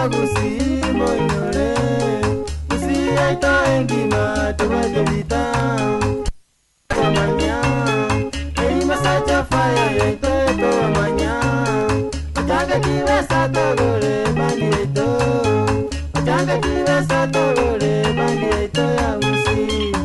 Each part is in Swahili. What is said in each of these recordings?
kusimo inore usiya ito engima tuwaje vita amanya ei masacha fire ito amanya ojanga kiwe satogore bandi ito ojanga kiwe satogore bandi ito ya usi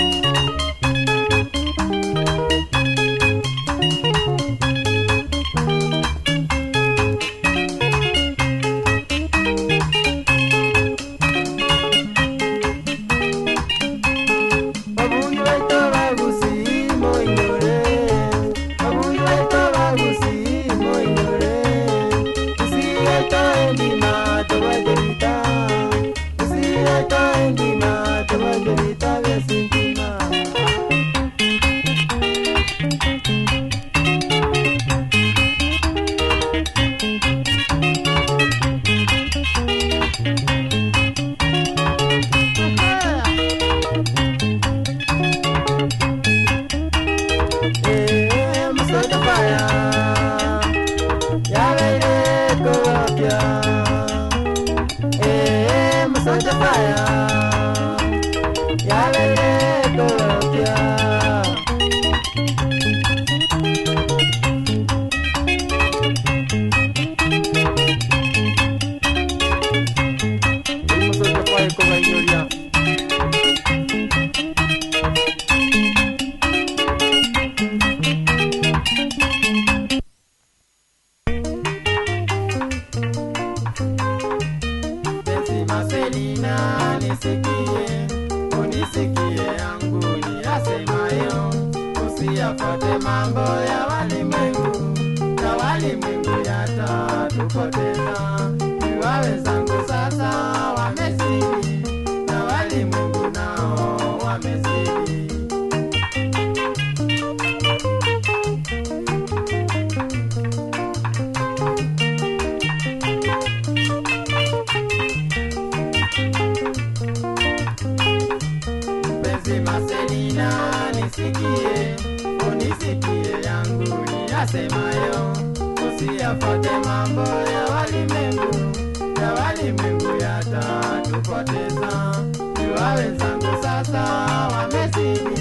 Unisikie yangu ni yasemayo, usiyafuate mambo ya walimwengu, na walimwengu yatatupoteza. Jua wenzangu sasa wamezidi, na walimwengu nao wamezidi. Selina nisikie, unisikie yangu niyasemayo, usiyafuate mambo ya walimwengu yatatupoteza. Jua wenzangu sasa wamezidi,